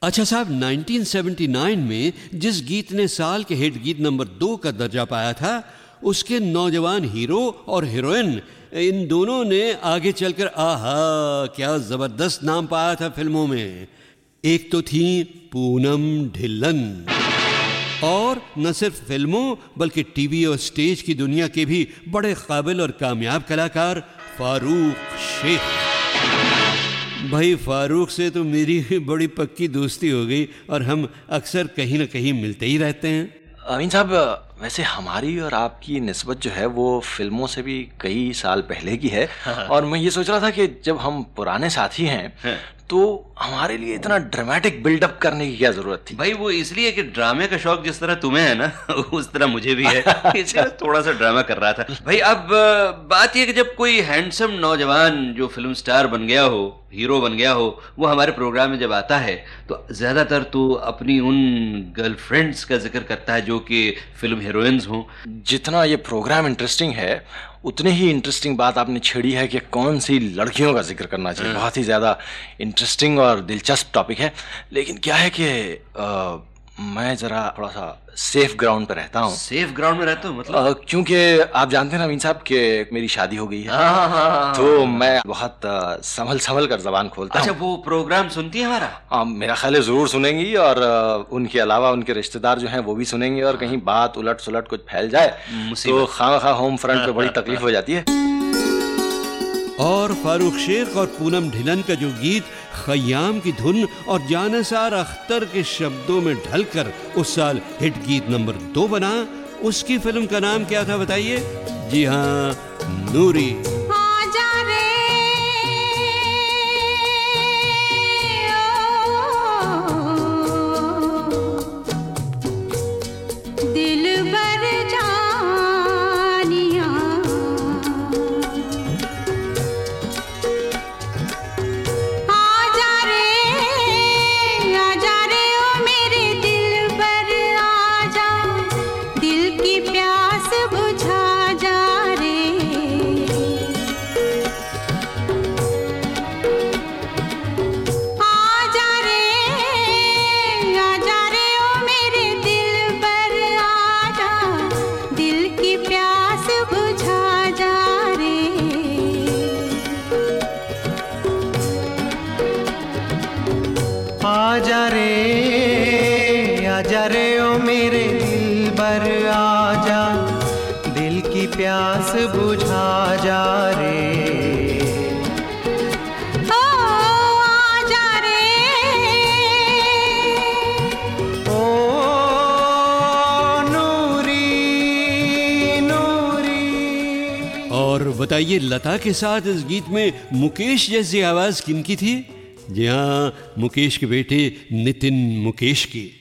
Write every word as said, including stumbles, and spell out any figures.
अच्छा साहब, nineteen seventy nine में जिस गीत ने साल के हिट गीत नंबर दो का दर्जा पाया था, उसके नौजवान हीरो और हीरोइन, इन दोनों ने आगे चलकर आहा क्या जबरदस्त नाम पाया था फिल्मों में। एक तो थी पूनम ढिल्लन, और न सिर्फ फिल्मों बल्कि टीवी और स्टेज की दुनिया के भी बड़े काबिल और कामयाब कलाकार फारूक शेख। भाई फारूक से तो मेरी बड़ी पक्की दोस्ती हो गई और हम अक्सर कहीं ना कहीं मिलते ही रहते हैं। अमीन साहब, वैसे हमारी और आपकी निस्बत जो है वो फिल्मों से भी कई साल पहले की है। और मैं ये सोच रहा था कि जब हम पुराने साथी हैं तो हमारे लिए इतना ड्रामेटिक बिल्डअप करने की क्या जरूरत थी? भाई वो इसलिए कि ड्रामे का शौक जिस तरह तुम्हें है ना उस तरह मुझे भी है, इसलिए थोड़ा सा ड्रामा कर रहा था। भाई अब बात यह कि जब कोई हैंडसम नौजवान जो फिल्म स्टार बन गया हो, हीरो बन गया हो, वो हमारे प्रोग्राम में जब आता है तो ज्यादातर तो अपनी उन गर्लफ्रेंड्स का जिक्र करता है जो कि फिल्म हीरोइंस हों। जितना ये प्रोग्राम इंटरेस्टिंग है उतने ही इंटरेस्टिंग बात आपने छेड़ी है कि कौन सी लड़कियों का जिक्र करना चाहिए। बहुत ही ज़्यादा इंटरेस्टिंग और दिलचस्प टॉपिक है, लेकिन क्या है कि आ, मैं ज़रा थोड़ा सा सेफ ग्राउंड पर रहता हूँ। सेफ ग्राउंड में रहता हूँ मतलब? क्योंकि आप जानते हैं ना अमीन साहब कि मेरी शादी हो गई है। हाँ, हाँ, हाँ, तो मैं बहुत संभल संभल कर जबान खोलता हूँ। अच्छा, वो प्रोग्राम सुनती है हमारा? हाँ, मेरा ख्याल है ज़रूर सुनेंगी, और उनके अलावा उनके रिश्तेदार जो हैं वो भी सुनेंगे, और कहीं बात उलट सुलट कुछ फैल जाए तो खामखा होम फ्रंट पे बड़ी तकलीफ हो जाती है। और फारूक शेख और पूनम ढिल्लन का जो गीत खयाम की धुन और जानिसार अख्तर के शब्दों में ढलकर उस साल हिट गीत नंबर दो बना, उसकी फिल्म का नाम क्या था बताइए? जी हाँ, नूरी। आजा रे आजा रे ओ मेरे दिलबर आजा, दिल की प्यास बुझा जा रे। ओ आजा रे ओ नूरी नूरी। और बताइए, लता के साथ इस गीत में मुकेश जैसी आवाज किनकी थी? जी हाँ, मुकेश के बेटे नितिन मुकेश की।